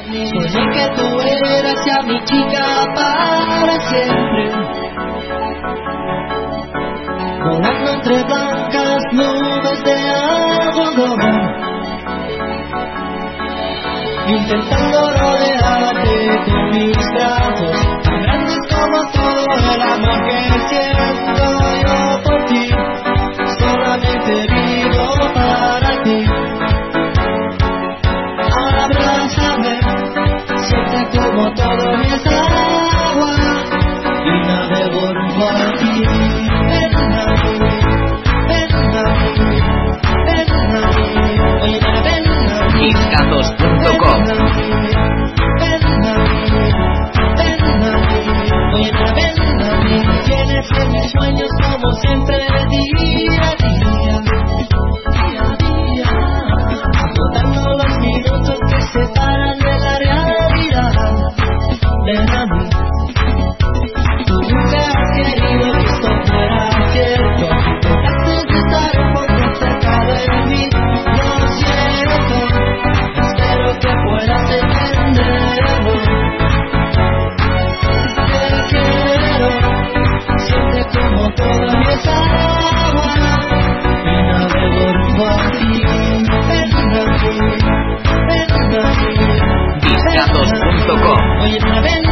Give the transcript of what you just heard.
Soñé que tú eras ya mi chica para siempre, volando entre blancas nubes de algodón, intentando rodearte con mis brazos, tan grandes como todo el amor que siento yo por ti, solamente vivo para ti. Abrázame, siente como todo me es agua y navego rumbo a ti. Ven a mí, ven a mí, ven a mí, oye, ven a mí. Discatos.com. Tienes en mis sueños como siempre día a día, día a día, agotando los minutos que separan de la realidad. Ven a mí, tú nunca has querido que esto fuera cierto, antes de estar un poco cerca de mí. Lo siento, espero que puedas entenderlo. Te quiero, siente como todo mi es agua y navego rumbo a ti. Ven a mí, ven a mí, Discatos.com. oye, ven